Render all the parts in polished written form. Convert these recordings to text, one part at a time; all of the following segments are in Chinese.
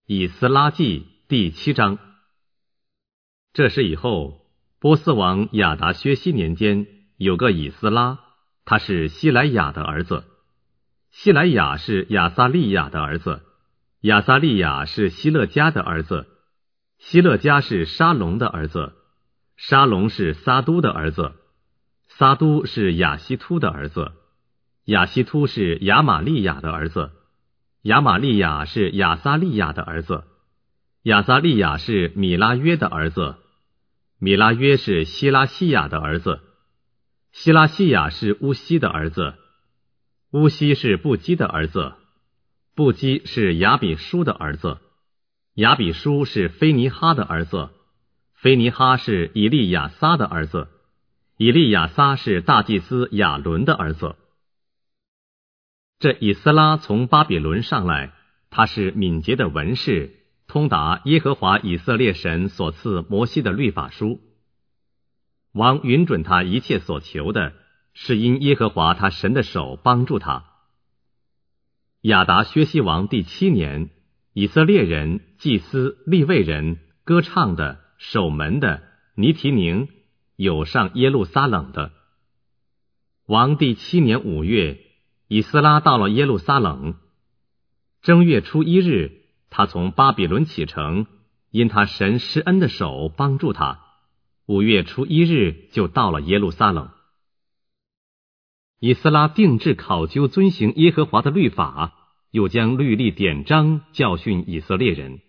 以斯拉记第7章。这事以后，波斯王亚达薛西年间，有个以斯拉，他是西莱雅的儿子。西莱雅是亚撒利雅的儿子，亚撒利雅是希勒家的儿子，希勒家是沙龙的儿子，沙龙是撒都的儿子，撒都是亚希突的儿子，亚希突是亚玛利亚的儿子，亚玛利亚是亚撒利亚的儿子，亚撒利亚是米拉约的儿子，米拉约是希拉西亚的儿子，希拉西亚是乌西的儿子，乌西是布基的儿子，布基是亚比书的儿子，亚比书是菲尼哈的儿子，菲尼哈是以利亚撒的儿子，以利亚撒是大祭司亚伦的儿子。这以斯拉从巴比伦上来，他是敏捷的文士，通达耶和华以色列神所赐摩西的律法书。王允准他一切所求的，是因耶和华他神的手帮助他。亚达薛西王第7年，以色列人、祭司、利未人、歌唱的、守门的、尼提宁有上耶路撒冷的。王第7年5月，以斯拉到了耶路撒冷。正月初1日，他从巴比伦启程，因他神施恩的手帮助他。5月初1日就到了耶路撒冷。以斯拉定志考究遵行耶和华的律法，又将律例典章教训以色列人。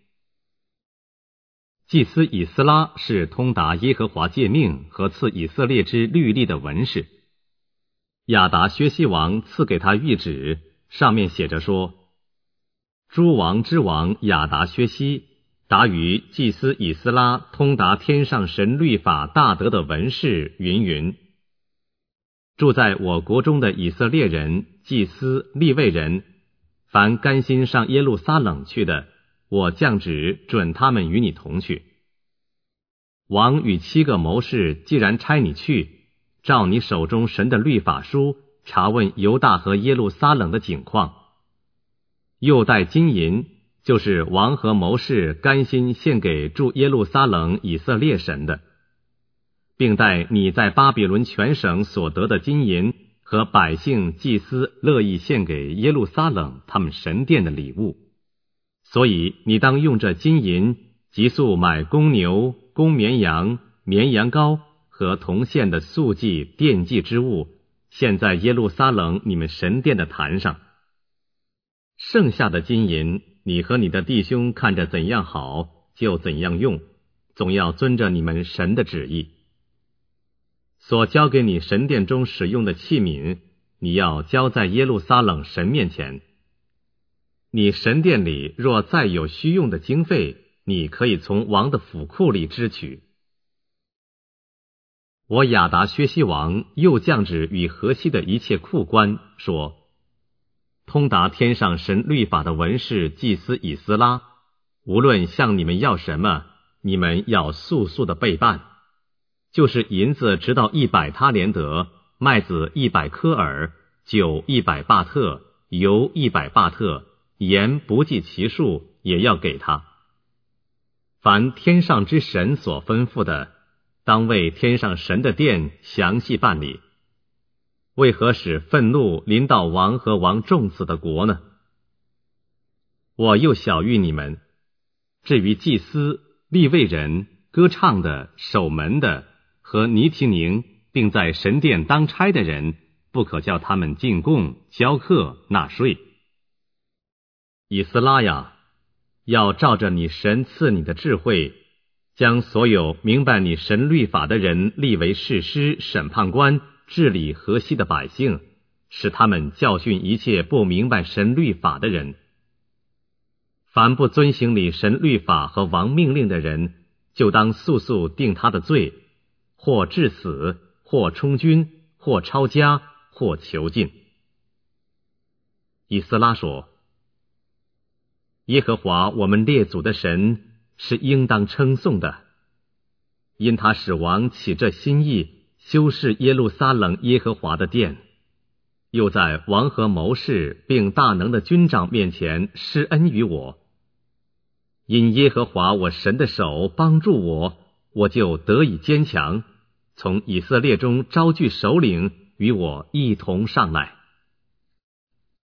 祭司以斯拉是通达耶和华诫命和赐以色列之律例的文士。亚达薛西王赐给他谕旨，上面写着说：诸王之王亚达薛西达于祭司以斯拉通达天上神律法大德的文士云云。住在我国中的以色列人、祭司、利未人，凡甘心上耶路撒冷去的，我降旨准他们与你同去。王与7个谋士既然差你去，照你手中神的律法书查问犹大和耶路撒冷的景况，又带金银，就是王和谋士甘心献给住耶路撒冷以色列神的，并带你在巴比伦全省所得的金银和百姓祭司乐意献给耶路撒冷他们神殿的礼物。所以你当用这金银急速买公牛、公绵羊、绵羊羔和同献的素祭、奠祭之物，献在耶路撒冷你们神殿的坛上。剩下的金银，你和你的弟兄看着怎样好，就怎样用，总要遵着你们神的旨意。所交给你神殿中使用的器皿，你要交在耶路撒冷神面前。你神殿里若再有需用的经费，你可以从王的府库里支取。我亚达薛西王又降旨与河西的一切库官说：通达天上神律法的文士祭司以斯拉，无论向你们要什么，你们要速速的备办，就是银子直到100他连得，麦子100科尔，酒100巴特，油100巴特，盐不计其数，也要给他。凡天上之神所吩咐的，当为天上神的殿详细办理。为何使愤怒临到王和王众子的国呢？我又晓谕你们，至于祭司、利未人、歌唱的、守门的和尼提宁，并在神殿当差的人，不可叫他们进贡、交课、纳税。以斯拉呀，要照着你神赐你的智慧，将所有明白你神律法的人立为士师、审判官，治理河西的百姓，使他们教训一切不明白神律法的人。凡不遵行你神律法和王命令的人，就当速速定他的罪，或治死，或充军，或抄家，或囚禁。以斯拉说：耶和华我们列祖的神是应当称颂的，因他使王起这心意，修饰耶路撒冷耶和华的殿，又在王和谋士并大能的军长面前施恩于我。 因耶和华我神的手帮助我，我就得以坚强，从以色列中招聚首领与我一同上来。